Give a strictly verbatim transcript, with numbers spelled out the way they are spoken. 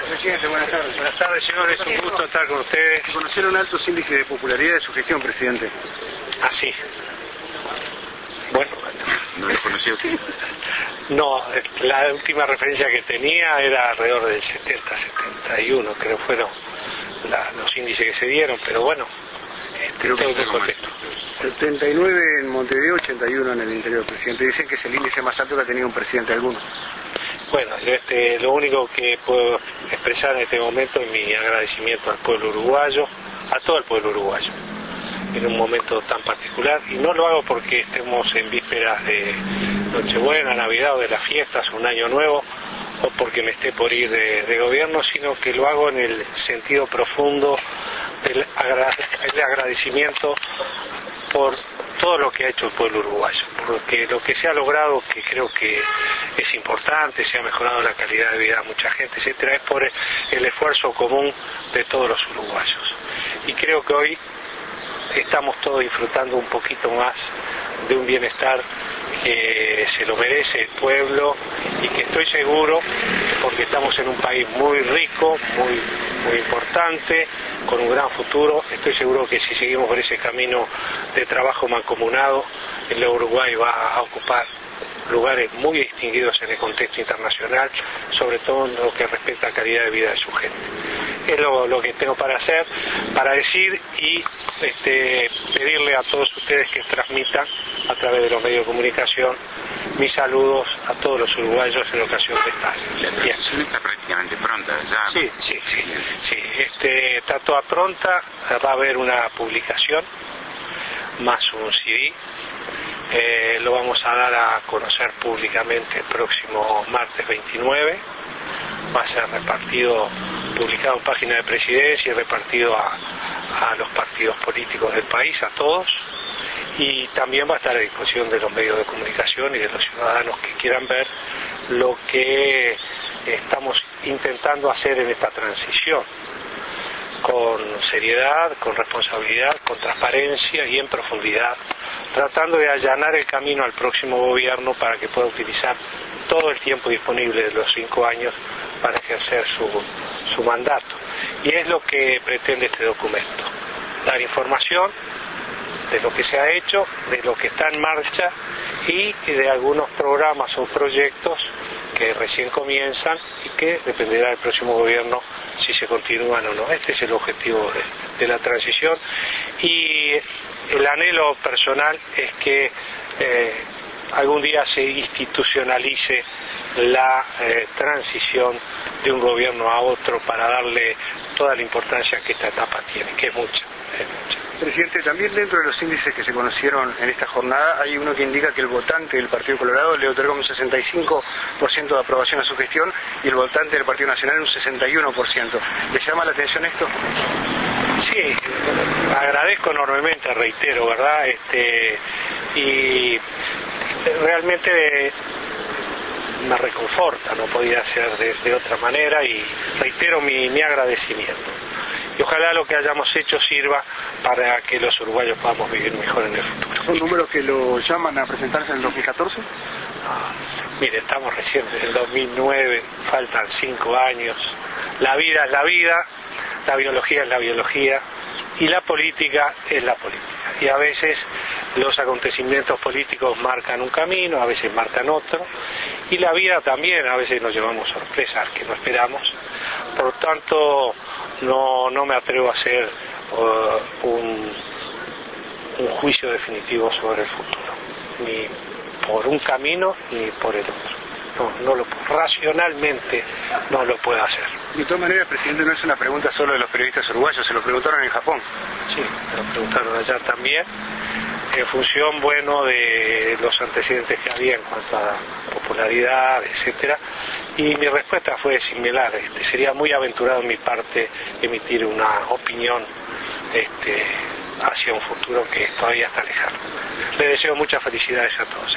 Presidente, buenas tardes. Buenas tardes, señores. Un gusto estar con ustedes. Se conocieron altos índices de popularidad de su gestión, presidente. Ah, sí. Bueno. ¿No lo conoció usted? No, la última referencia que tenía era alrededor del setenta, setenta y uno, creo fueron la, los índices que se dieron, pero bueno, este, creo que todo es muy contento. setenta y nueve en Montevideo, ochenta y uno en el interior, presidente. Dicen que es el índice más alto que ha tenido un presidente alguno. Bueno, este, lo único que puedo expresar en este momento es mi agradecimiento al pueblo uruguayo, a todo el pueblo uruguayo, en un momento tan particular, y no lo hago porque estemos en vísperas de Nochebuena, Navidad o de las fiestas, un año nuevo, o porque me esté por ir de, de gobierno, sino que lo hago en el sentido profundo del agra- el agradecimiento por todo lo que ha hecho el pueblo uruguayo, porque lo que se ha logrado, que creo que es importante, se ha mejorado la calidad de vida de mucha gente, etcétera, es por el esfuerzo común de todos los uruguayos. Y creo que hoy estamos todos disfrutando un poquito más de un bienestar que se lo merece el pueblo y que estoy seguro, porque estamos en un país muy rico, muy, muy importante, con un gran futuro, estoy seguro que si seguimos por ese camino de trabajo mancomunado, el Uruguay va a ocupar lugares muy distinguidos en el contexto internacional, sobre todo en lo que respecta a la calidad de vida de su gente. Es lo, lo que tengo para hacer, para decir y este, pedirle a todos ustedes que transmitan a través de los medios de comunicación mis saludos a todos los uruguayos en ocasión de estas. La transición está prácticamente pronta ya. Sí, sí, sí, sí. Este, está toda pronta, va a haber una publicación más un C D. Eh, lo vamos a dar a conocer públicamente el próximo martes veintinueve. Va a ser repartido, publicado en página de presidencia y repartido a, a los partidos políticos del país, a todos. Y también va a estar a disposición de los medios de comunicación y de los ciudadanos que quieran ver lo que estamos intentando hacer en esta transición, con seriedad, con responsabilidad, con transparencia y en profundidad, tratando de allanar el camino al próximo gobierno para que pueda utilizar todo el tiempo disponible de los cinco años para ejercer su, su mandato. Y es lo que pretende este documento, dar información de lo que se ha hecho, de lo que está en marcha y de algunos programas o proyectos que recién comienzan y que dependerá del próximo gobierno si se continúan o no. Este es el objetivo de, de la transición y el anhelo personal es que eh, algún día se institucionalice la eh, transición de un gobierno a otro para darle toda la importancia que esta etapa tiene, que es mucha, es mucha. Presidente, también dentro de los índices que se conocieron en esta jornada hay uno que indica que el votante del Partido Colorado le otorgó un sesenta y cinco por ciento de aprobación a su gestión y el votante del Partido Nacional un sesenta y uno por ciento. ¿Le llama la atención esto? Sí, agradezco enormemente, reitero, ¿verdad? Este, y realmente me reconforta, no podía ser de, de otra manera y reitero mi, mi agradecimiento. Y ojalá lo que hayamos hecho sirva para que los uruguayos podamos vivir mejor en el futuro. ¿Son números que lo llaman a presentarse en el dos mil catorce? Ah, mire, estamos recién en el dos mil nueve, faltan cinco años. La vida es la vida, la biología es la biología y la política es la política. Y a veces los acontecimientos políticos marcan un camino, a veces marcan otro, y la vida también, a veces nos llevamos sorpresas que no esperamos. Por lo tanto, no, no me atrevo a hacer uh, un, un juicio definitivo sobre el futuro, ni por un camino ni por el otro. No, no lo, racionalmente no lo puedo hacer. De todas maneras, presidente, no es una pregunta solo de los periodistas uruguayos, se lo preguntaron en Japón. Sí, me lo preguntaron allá también, en función, bueno, de los antecedentes que había en cuanto a popularidad, etcétera, y mi respuesta fue similar. Este, sería muy aventurado en mi parte emitir una opinión este, hacia un futuro que todavía está lejano. Les deseo muchas felicidades a todos.